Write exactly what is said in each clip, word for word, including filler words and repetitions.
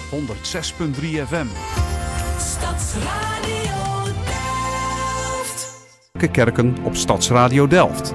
honderd zes punt drie F M. Stadsradio Delft. Kerken op Stadsradio Delft.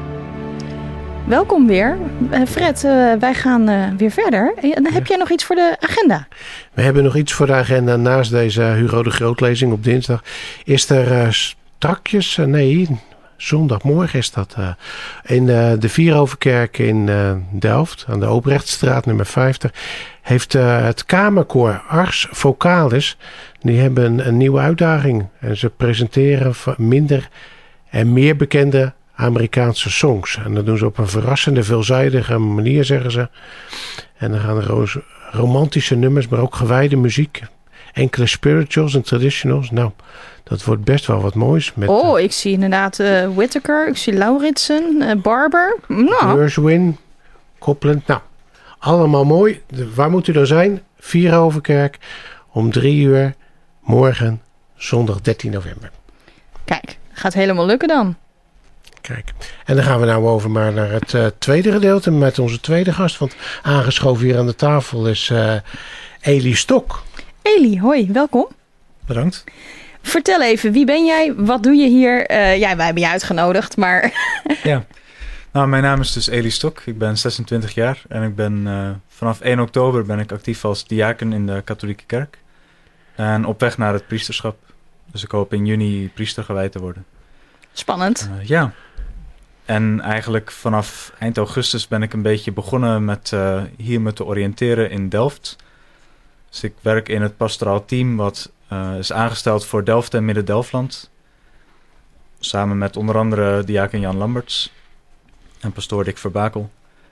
Welkom weer. Uh, Fred, uh, wij gaan uh, weer verder. En uh, heb jij nog iets voor de agenda? We hebben nog iets voor de agenda. Naast deze Hugo de Grootlezing op dinsdag is er uh, strakjes, uh, nee, zondagmorgen is dat, uh, in uh, de Vieroverkerk in uh, Delft, aan de Oprechtstraat nummer vijftig, heeft uh, het kamerkoor Ars Vocalis, die hebben een, een nieuwe uitdaging. En ze presenteren minder en meer bekende Amerikaanse songs. En dat doen ze op een verrassende, veelzijdige manier, zeggen ze. En dan gaan er romantische nummers, maar ook gewijde muziek. Enkele spirituals en traditionals. Nou, dat wordt best wel wat moois. Met, oh, ik zie inderdaad uh, Whittaker, ik zie Lauritsen, uh, Barber. Nou. Gershwin, Copland. Nou, allemaal mooi. De, waar moet u dan zijn? Vieroverkerk om drie uur morgen, zondag dertien november. Kijk, gaat helemaal lukken dan. Kijk, en dan gaan we nou over maar naar het uh, tweede gedeelte met onze tweede gast. Want aangeschoven hier aan de tafel is uh, Eli Stok. Eli, hoi, welkom. Bedankt. Vertel even, wie ben jij? Wat doe je hier? Uh, ja, wij hebben je uitgenodigd, maar... ja, nou, mijn naam is dus Eli Stok. Ik ben zesentwintig jaar en ik ben uh, vanaf één oktober ben ik actief als diaken in de katholieke kerk. En op weg naar het priesterschap. Dus ik hoop in juni priester gewijd te worden. Spannend. Uh, ja. En eigenlijk vanaf eind augustus ben ik een beetje begonnen met uh, hier me te oriënteren in Delft. Dus ik werk in het pastoraal team wat uh, is aangesteld voor Delft en Midden-Delftland. Samen met onder andere diaken Jan Lamberts en pastoor Dick Verbakel.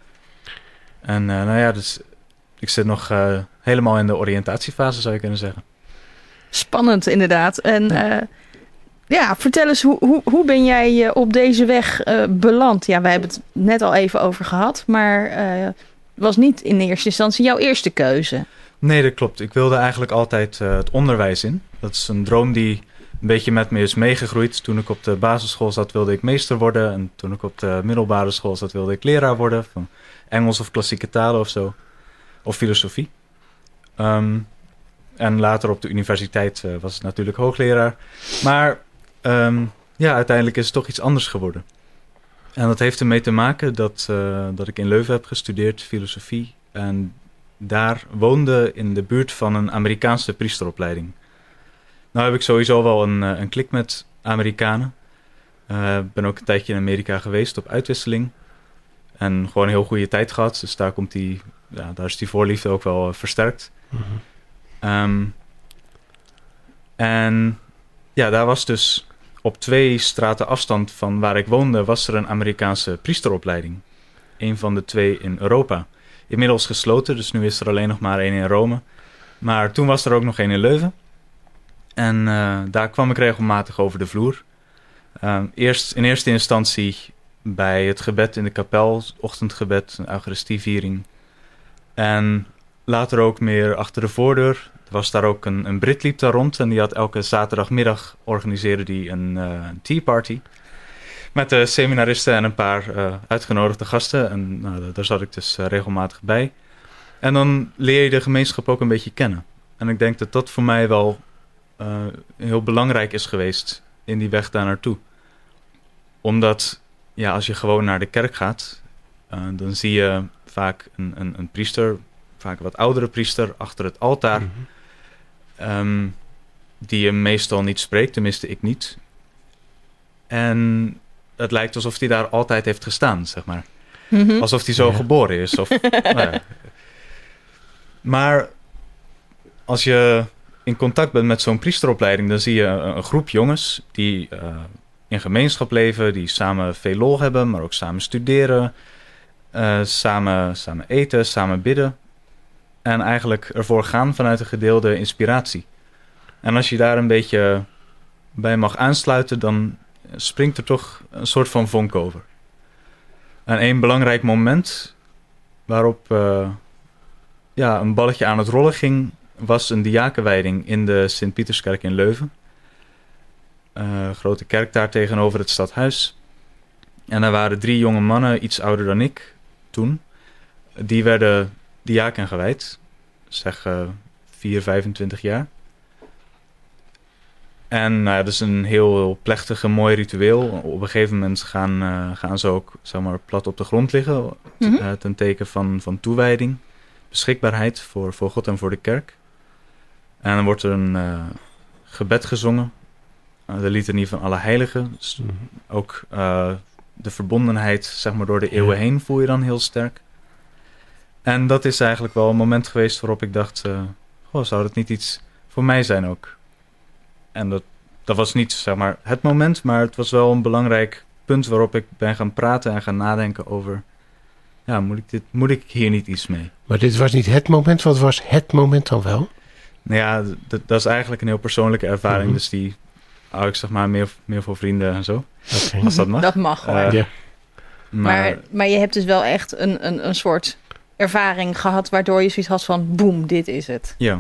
En uh, nou ja, dus ik zit nog uh, helemaal in de oriëntatiefase, zou je kunnen zeggen. Spannend, inderdaad. En ja, uh, ja vertel eens, hoe, hoe, hoe ben jij uh, op deze weg uh, beland? Ja, wij hebben het net al even over gehad, maar uh, was niet in eerste instantie jouw eerste keuze. Nee, dat klopt. Ik wilde eigenlijk altijd uh, het onderwijs in. Dat is een droom die een beetje met me is meegegroeid. Toen ik op de basisschool zat, wilde ik meester worden. En toen ik op de middelbare school zat, wilde ik leraar worden. Van Engels of klassieke talen of zo. Of filosofie. Um, en later op de universiteit uh, was het natuurlijk hoogleraar. Maar um, ja, uiteindelijk is het toch iets anders geworden. En dat heeft ermee te maken dat, uh, dat ik in Leuven heb gestudeerd, filosofie. En daar woonde in de buurt van een Amerikaanse priesteropleiding. Nou heb ik sowieso wel een, een klik met Amerikanen. Ik uh, ben ook een tijdje in Amerika geweest op uitwisseling. En gewoon een heel goede tijd gehad. Dus daar, komt die, ja, daar is die voorliefde ook wel uh, versterkt. Mm-hmm. Um, en ja, daar was dus op twee straten afstand van waar ik woonde, was er een Amerikaanse priesteropleiding. Een van de twee in Europa. Inmiddels gesloten, dus nu is er alleen nog maar één in Rome. Maar toen was er ook nog één in Leuven. En uh, daar kwam ik regelmatig over de vloer. Uh, eerst in eerste instantie bij het gebed in de kapel, ochtendgebed, een eucharistieviering. En later ook meer achter de voordeur. Er was daar ook een, een Brit liep daar rond en die had elke zaterdagmiddag organiseerde die een, uh, een tea party. Met de seminaristen en een paar uh, uitgenodigde gasten. En nou, daar zat ik dus uh, regelmatig bij. En dan leer je de gemeenschap ook een beetje kennen. En ik denk dat dat voor mij wel uh, heel belangrijk is geweest in die weg daar naartoe. Omdat, ja, als je gewoon naar de kerk gaat, uh, dan zie je vaak een, een, een priester, vaak een wat oudere priester, achter het altaar. Mm-hmm. Um, die je meestal niet spreekt, tenminste ik niet. En het lijkt alsof hij daar altijd heeft gestaan, zeg maar. Mm-hmm. Alsof hij zo ja. geboren is. Of, nou ja. Maar als je in contact bent met zo'n priesteropleiding, dan zie je een, een groep jongens die uh, in gemeenschap leven, die samen veel lol hebben, maar ook samen studeren, uh, samen, samen eten, samen bidden. En eigenlijk ervoor gaan vanuit een gedeelde inspiratie. En als je daar een beetje bij mag aansluiten, dan springt er toch een soort van vonk over. En één belangrijk moment waarop uh, ja, een balletje aan het rollen ging, was een diakenwijding in de Sint-Pieterskerk in Leuven. Uh, grote kerk daar tegenover het stadhuis. En er waren drie jonge mannen, iets ouder dan ik toen. Die werden diaken gewijd. Zeg uh, vier, vijfentwintig jaar. En nou ja, dat is een heel, heel plechtig en mooi ritueel. Op een gegeven moment gaan, uh, gaan ze ook zeg maar, plat op de grond liggen. T- Mhm. uh, ten teken van, van toewijding. Beschikbaarheid voor, voor God en voor de kerk. En dan wordt er een uh, gebed gezongen. Uh, de litanie van alle heiligen. Dus Mhm. ook uh, de verbondenheid zeg maar, door de eeuwen Ja. heen voel je dan heel sterk. En dat is eigenlijk wel een moment geweest waarop ik dacht... Uh, goh, zou dat niet iets voor mij zijn ook? En dat, dat was niet zeg maar, het moment, maar het was wel een belangrijk punt waarop ik ben gaan praten en gaan nadenken over... Ja, moet ik, dit, moet ik hier niet iets mee? Maar dit was niet het moment. Wat was het moment dan wel? Nou ja, d- d- dat is eigenlijk een heel persoonlijke ervaring. Mhm. Dus die hou ik zeg maar meer, meer voor vrienden en zo. Oké. Als dat mag. Dat mag hoor. Eh, Ja. Maar, maar, maar je hebt dus wel echt een, een, een soort ervaring gehad... waardoor je zoiets had van, boem, dit is het. ja,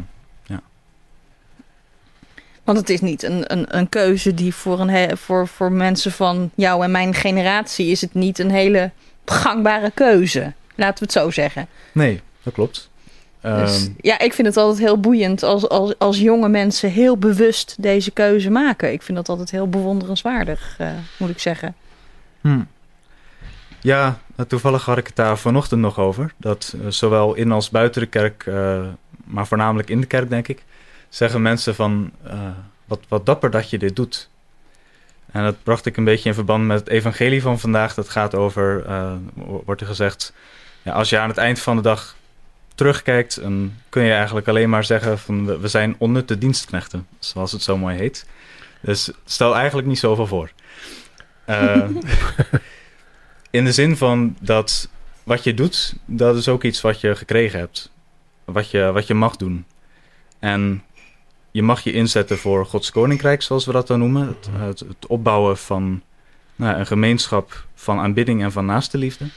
Want het is niet een, een, een keuze die voor, een he- voor, voor mensen van jou en mijn generatie... is het niet een hele gangbare keuze. Laten we het zo zeggen. nee, dat klopt. Dus, Ehm, ja, ik vind het altijd heel boeiend als, als, als jonge mensen heel bewust deze keuze maken. Ik vind dat altijd heel bewonderenswaardig, uh, moet ik zeggen. hm. Ja, toevallig had ik het daar vanochtend nog over. Dat uh, zowel in als buiten de kerk, uh, maar voornamelijk in de kerk denk ik... zeggen mensen van, uh, wat, wat dapper dat je dit doet. En dat bracht ik een beetje in verband met het evangelie van vandaag. Dat gaat over, uh, wordt er gezegd... Ja, als je aan het eind van de dag terugkijkt... dan kun je eigenlijk alleen maar zeggen van... we, we zijn onnutte dienstknechten, zoals het zo mooi heet. Dus stel eigenlijk niet zoveel voor. Uh, in de zin van dat wat je doet... dat is ook iets wat je gekregen hebt. Wat je, wat je mag doen. En je mag je inzetten voor Gods koninkrijk, zoals we dat dan noemen. Het, het, het opbouwen van nou, een gemeenschap van aanbidding en van naaste liefde.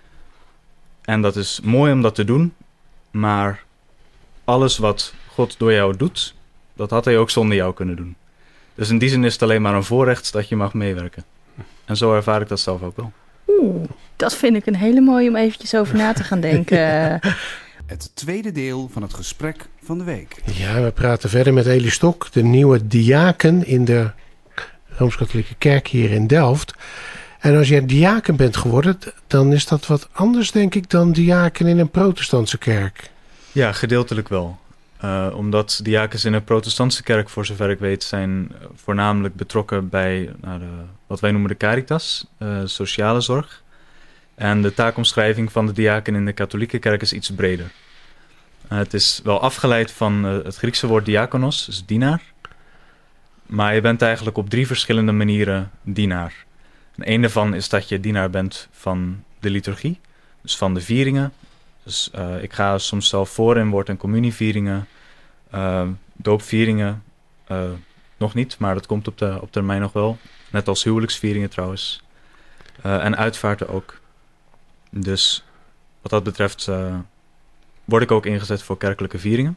En dat is mooi om dat te doen. Maar alles wat God door jou doet, dat had hij ook zonder jou kunnen doen. Dus in die zin is het alleen maar een voorrecht dat je mag meewerken. En zo ervaar ik dat zelf ook wel. Oeh, dat vind ik een hele mooie om eventjes over na te gaan denken. Het tweede deel van het gesprek van de week. Ja, we praten verder met Elie Stok, de nieuwe diaken in de Rooms-Katholieke Kerk hier in Delft. En als jij diaken bent geworden, dan is dat wat anders, denk ik, dan diaken in een protestantse kerk. Ja, gedeeltelijk wel. Uh, omdat diakens in een protestantse kerk, voor zover ik weet, zijn voornamelijk betrokken bij nou, de, wat wij noemen de caritas, uh, sociale zorg. En de taakomschrijving van de diaken in de katholieke kerk is iets breder. Uh, het is wel afgeleid van uh, het Griekse woord diakonos, dus dienaar. Maar je bent eigenlijk op drie verschillende manieren dienaar. En een daarvan is dat je dienaar bent van de liturgie, dus van de vieringen. Dus uh, ik ga soms zelf voor in woord- en communievieringen, uh, doopvieringen, uh, nog niet, maar dat komt op, de, op termijn nog wel. Net als huwelijksvieringen trouwens. Uh, en uitvaarten ook. Dus wat dat betreft uh, word ik ook ingezet voor kerkelijke vieringen.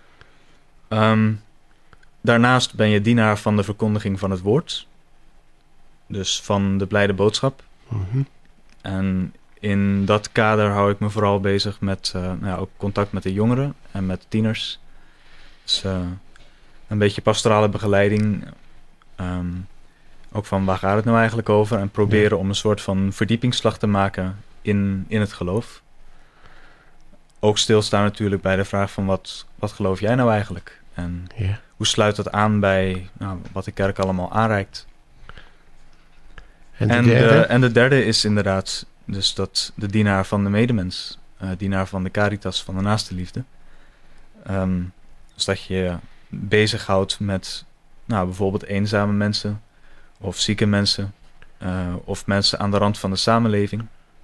Um, daarnaast ben je dienaar van de verkondiging van het woord. Dus van de blijde boodschap. Mm-hmm. En in dat kader hou ik me vooral bezig met uh, nou ja, ook contact met de jongeren en met tieners. Dus uh, een beetje pastorale begeleiding. Um, ook van waar gaat het nou eigenlijk over? En proberen Ja. om een soort van verdiepingsslag te maken in, in het geloof. Ook stilstaan natuurlijk bij de vraag van wat, wat geloof jij nou eigenlijk? En Ja. hoe sluit dat aan bij nou, wat de kerk allemaal aanreikt? En de En derde? de, en de derde is inderdaad dus dat de dienaar van de medemens, uh, dienaar van de caritas, van de naaste liefde. Um, dus dat je je bezighoudt met nou, bijvoorbeeld eenzame mensen of zieke mensen uh, of mensen aan de rand van de samenleving.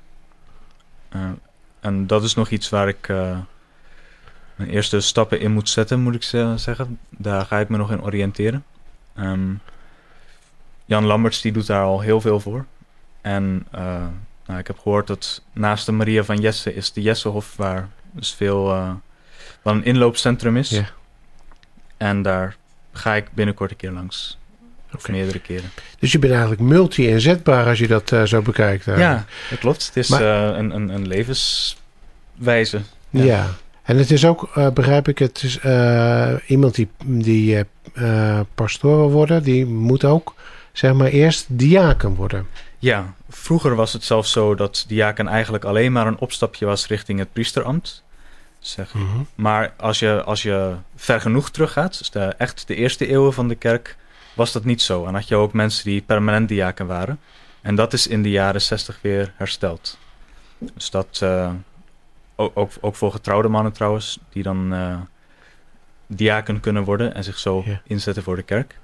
Uh, en dat is nog iets waar ik uh, mijn eerste stappen in moet zetten, moet ik zeggen. Daar ga ik me nog in oriënteren. Um, Jan Lamberts die doet daar al heel veel voor. En uh, nou, ik heb gehoord dat naast de Maria van Jesse is de Jessehof, waar dus veel uh, wat een inloopcentrum is. Ja. En daar ga ik binnenkort een keer langs. Of Oké. meerdere keren. Dus je bent eigenlijk multi-inzetbaar als je dat uh, zo bekijkt. Uh. Ja, dat klopt. Het is Maar- uh, een, een, een levenswijze. Ja. Ja. En het is ook, uh, begrijp ik, het is uh, iemand die, die uh, uh, pastoor wil worden, die moet ook, zeg maar, eerst diaken worden. Ja, vroeger was het zelfs zo dat diaken eigenlijk alleen maar een opstapje was richting het priesterambt. Zeg. Mm-hmm. Maar als je, als je ver genoeg teruggaat, dus de, echt de eerste eeuwen van de kerk, was dat niet zo. En had je ook mensen die permanent diaken waren. En dat is in de jaren zestig weer hersteld. Dus dat, uh, ook, ook, ook voor getrouwde mannen trouwens, die dan uh, diaken kunnen worden en zich zo Ja. inzetten voor de kerk.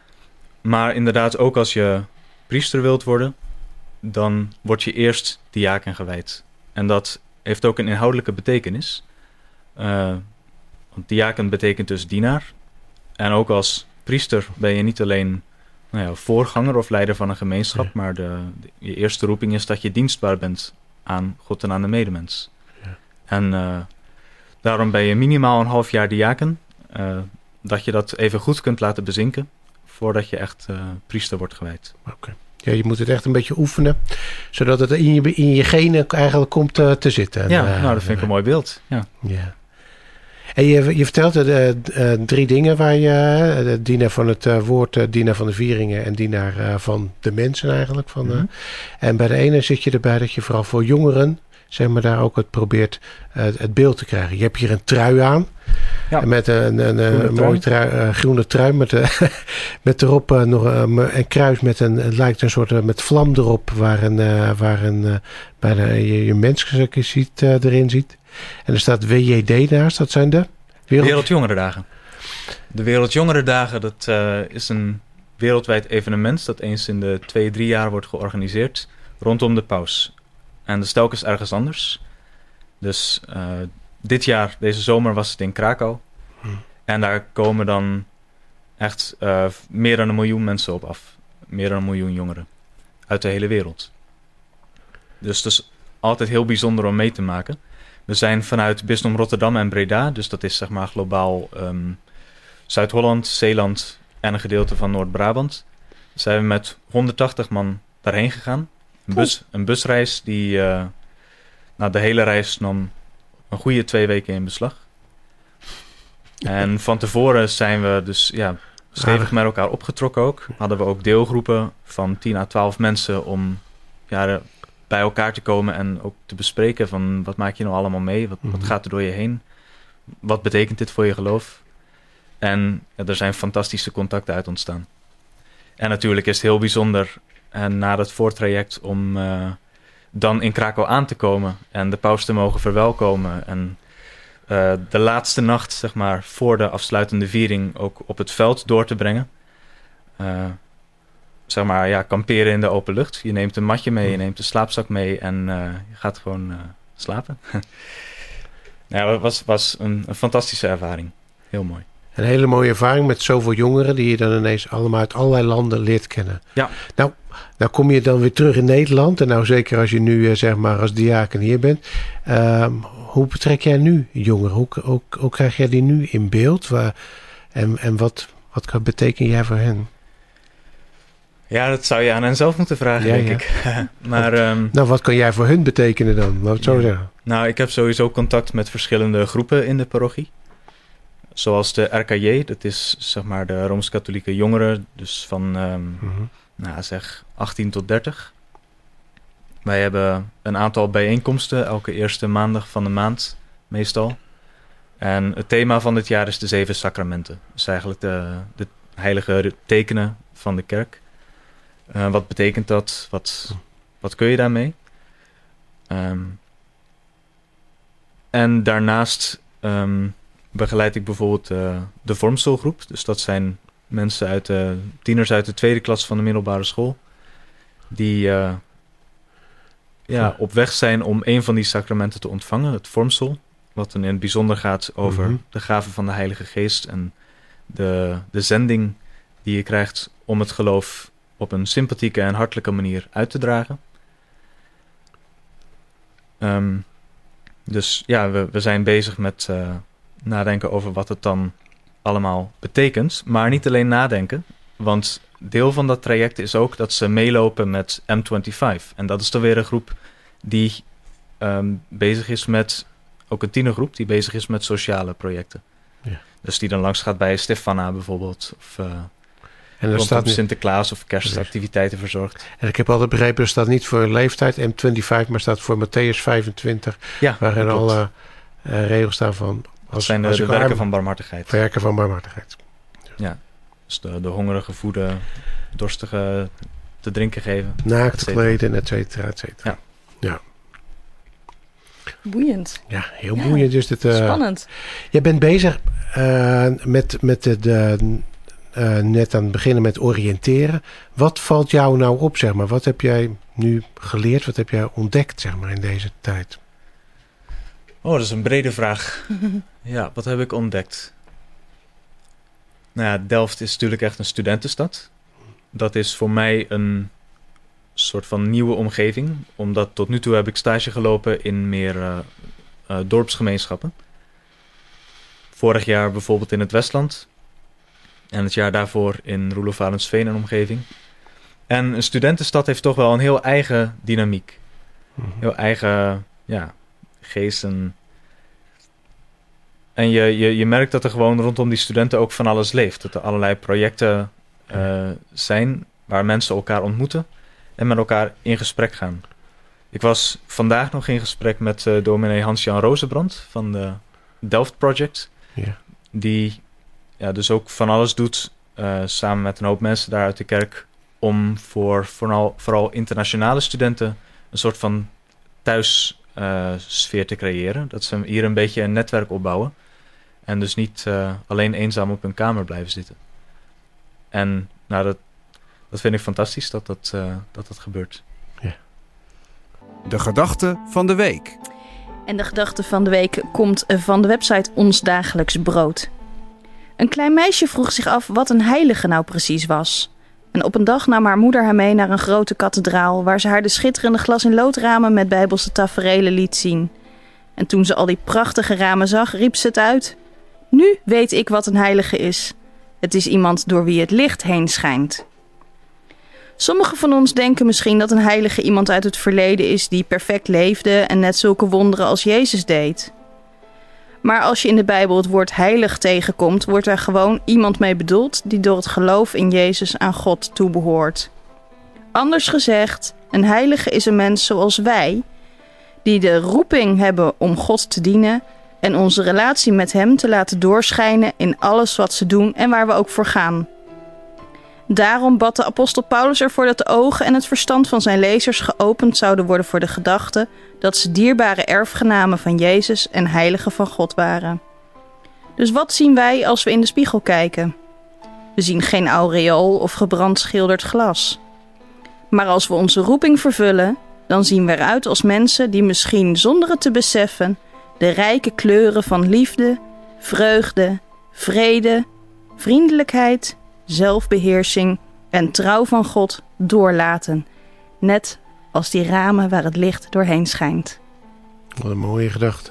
Maar inderdaad, ook als je priester wilt worden, dan word je eerst diaken gewijd. En dat heeft ook een inhoudelijke betekenis. Uh, want diaken betekent dus dienaar. En ook als priester ben je niet alleen nou ja, voorganger of leider van een gemeenschap, Ja. maar de, de, je eerste roeping is dat je dienstbaar bent aan God en aan de medemens. Ja. En uh, daarom ben je minimaal een half jaar diaken, uh, dat je dat even goed kunt laten bezinken, voordat je echt uh, priester wordt gewijd. Oké. Okay. Ja, je moet het echt een beetje oefenen, zodat het in je, in je genen eigenlijk komt uh, te zitten. Ja, uh, nou dat vind ik een mooi beeld. Ja. Ja. En je, je vertelt uh, uh, drie dingen waar je, uh, dienaar van het uh, woord, uh, dienaar van de vieringen en dienaar uh, van de mensen eigenlijk. Van, uh, Mm-hmm. En bij de ene zit je erbij dat je vooral voor jongeren, zeg maar, daar ook het probeert uh, het beeld te krijgen. Je hebt hier een trui aan. Ja. Met een, een, een, een mooie trui, uh, groene trui met, uh, met erop uh, nog uh, een kruis met een, het lijkt een soort uh, met vlam erop waar een, uh, waar een uh, bijna je, je mens ziet, uh, erin ziet. En er staat W J D naast, dat zijn de wereld... Wereldjongerendagen. De Wereldjongerendagen, dat uh, is een wereldwijd evenement dat eens in de twee, drie jaar wordt georganiseerd rondom de paus. En dat is telkens ergens anders. Dus uh, dit jaar, deze zomer, was het in Krakau. Hmm. En daar komen dan echt uh, meer dan een miljoen mensen op af. Meer dan een miljoen jongeren uit de hele wereld. Dus het is altijd heel bijzonder om mee te maken. We zijn vanuit Bisdom Rotterdam en Breda, dus dat is zeg maar globaal um, Zuid-Holland, Zeeland en een gedeelte van Noord-Brabant. Zijn we met honderdtachtig man daarheen gegaan. Een, bus, een busreis die, uh, nou, de hele reis nam een goede twee weken in beslag. En van tevoren zijn we dus ja, stevig met elkaar opgetrokken ook. Hadden we ook deelgroepen van tien à twaalf mensen om ja, de, bij elkaar te komen en ook te bespreken van wat maak je nou allemaal mee? Wat, wat gaat er door je heen? Wat betekent dit voor je geloof? En ja, er zijn fantastische contacten uit ontstaan. En natuurlijk is het heel bijzonder en na dat voortraject om uh, dan in Krakau aan te komen en de paus te mogen verwelkomen en uh, de laatste nacht, zeg maar, voor de afsluitende viering ook op het veld door te brengen. Uh, zeg maar, ja, kamperen in de open lucht. Je neemt een matje mee, je neemt een slaapzak mee en uh, je gaat gewoon uh, slapen. Ja, het was, was een, een fantastische ervaring. Heel mooi. Een hele mooie ervaring met zoveel jongeren die je dan ineens allemaal uit allerlei landen leert kennen. Ja. Nou, nou kom je dan weer terug in Nederland. En nou zeker als je nu uh, zeg maar als diaken hier bent. Uh, hoe betrek jij nu jongeren? Hoe, hoe, hoe krijg jij die nu in beeld? Waar, en en wat, wat betekent jij voor hen? Ja, dat zou je aan hen zelf moeten vragen, ja, denk ja. ik. maar, um, nou, wat kan jij voor hun betekenen dan? Laat het zo ja. zeggen. Nou, ik heb sowieso contact met verschillende groepen in de parochie. Zoals de R K J, dat is zeg maar de Rooms-Katholieke jongeren, dus van um, mm-hmm. nou, zeg achttien tot dertig. Wij hebben een aantal bijeenkomsten, elke eerste maandag van de maand meestal. En het thema van dit jaar is de zeven sacramenten. Dus eigenlijk de, de heilige tekenen van de kerk. Uh, wat betekent dat? Wat, wat kun je daarmee? Um, en daarnaast um, begeleid ik bijvoorbeeld uh, de vormstelgroep. Dus dat zijn mensen uit de, tieners uit de tweede klas van de middelbare school. Die uh, ja, op weg zijn om een van die sacramenten te ontvangen, het vormsel. Wat dan in het bijzonder gaat over mm-hmm. de gave van de Heilige Geest en de, de zending die je krijgt om het geloof op een sympathieke en hartelijke manier uit te dragen. Um, dus ja, we, we zijn bezig met uh, nadenken over wat het dan allemaal betekent. Maar niet alleen nadenken, want deel van dat traject is ook dat ze meelopen met M vijfentwintig. En dat is dan weer een groep die um, bezig is met ook een tienergroep die bezig is met sociale projecten. Ja. Dus die dan langs gaat bij Stefana bijvoorbeeld. Of uh, En er staat rondom niet, Sinterklaas of kerstactiviteiten verzorgt. en ik heb altijd begrepen, er staat niet voor leeftijd M vijfentwintig, maar staat voor Matthäus vijfentwintig. Ja, Waarin dat klopt. alle uh, regels staan van... Dat Als, zijn de, als de ik werken arm- van barmhartigheid. werken van barmhartigheid. Dus de, de hongerige voeden, dorstige te drinken geven. Naakt Et te cetera. kleden, et cetera, et cetera. Ja. Boeiend. Ja, heel Ja, boeiend. Dus dit, uh, Spannend. jij bent bezig uh, met, met de, de, uh, net aan het beginnen met oriënteren. Wat valt jou nou op, zeg maar? Wat heb jij nu geleerd? Wat heb jij ontdekt, zeg maar, in deze tijd? Oh, dat is een brede vraag. Ja, wat heb ik ontdekt? Nou ja, Delft is natuurlijk echt een studentenstad. Dat is voor mij een soort van nieuwe omgeving. Omdat tot nu toe heb ik stage gelopen in meer uh, uh, dorpsgemeenschappen. Vorig jaar bijvoorbeeld in het Westland. En het jaar daarvoor in Roelof-Arendsveen en omgeving. En een studentenstad heeft toch wel een heel eigen dynamiek. Heel eigen, ja, geest en... En je, je, je merkt dat er gewoon rondom die studenten ook van alles leeft. Dat er allerlei projecten uh, zijn waar mensen elkaar ontmoeten en met elkaar in gesprek gaan. Ik was vandaag nog in gesprek met uh, dominee Hans-Jan Rozenbrand van de Delft Project. Ja. Die ja, dus ook van alles doet uh, samen met een hoop mensen daar uit de kerk om voor vooral, vooral internationale studenten een soort van thuissfeer uh, te creëren. Dat ze hier een beetje een netwerk opbouwen. En dus niet uh, alleen eenzaam op hun kamer blijven zitten. En nou, dat, dat vind ik fantastisch dat dat, uh, dat, dat gebeurt. De gedachte van de week. En de gedachte van de week komt van de website Ons Dagelijks Brood. Een klein meisje vroeg zich af wat een heilige nou precies was. En op een dag nam haar moeder haar mee naar een grote kathedraal, waar ze haar de schitterende glas- en loodramen met bijbelse taferelen liet zien. En toen ze al die prachtige ramen zag, riep ze het uit. Nu weet ik wat een heilige is. Het is iemand door wie het licht heen schijnt. Sommigen van ons denken misschien dat een heilige iemand uit het verleden is die perfect leefde en net zulke wonderen als Jezus deed. Maar als je in de Bijbel het woord heilig tegenkomt, wordt er gewoon iemand mee bedoeld die door het geloof in Jezus aan God toebehoort. Anders gezegd, een heilige is een mens zoals wij, die de roeping hebben om God te dienen en onze relatie met Hem te laten doorschijnen in alles wat ze doen en waar we ook voor gaan. Daarom bad de apostel Paulus ervoor dat de ogen en het verstand van zijn lezers geopend zouden worden voor de gedachte dat ze dierbare erfgenamen van Jezus en heiligen van God waren. Dus wat zien wij als we in de spiegel kijken? We zien geen aureool of gebrandschilderd glas. Maar als we onze roeping vervullen, dan zien we eruit als mensen die misschien zonder het te beseffen de rijke kleuren van liefde, vreugde, vrede, vriendelijkheid, zelfbeheersing en trouw van God doorlaten. Net als die ramen waar het licht doorheen schijnt. Wat een mooie gedachte.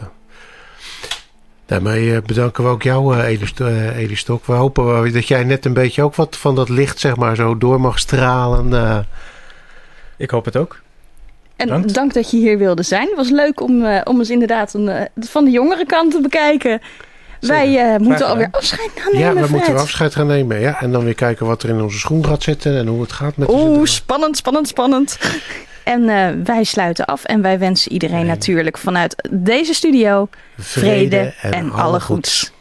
Daarmee bedanken we ook jou, Elie Stok. We hopen dat jij net een beetje ook wat van dat licht, zeg maar, zo door mag stralen. Uh... Ik hoop het ook. En Bedankt. dank dat je hier wilde zijn. Het was leuk om, uh, om eens inderdaad een, uh, van de jongere kant te bekijken. Zeker. Wij uh, moeten gedaan. alweer afscheid gaan nemen, Ja, we Fred. moeten afscheid gaan nemen. Ja, en dan weer kijken wat er in onze schoen gaat zitten en hoe het gaat met Oeh, de spannend, spannend, spannend. En uh, wij sluiten af en wij wensen iedereen Nee. natuurlijk vanuit deze studio vrede, en, en alle goeds.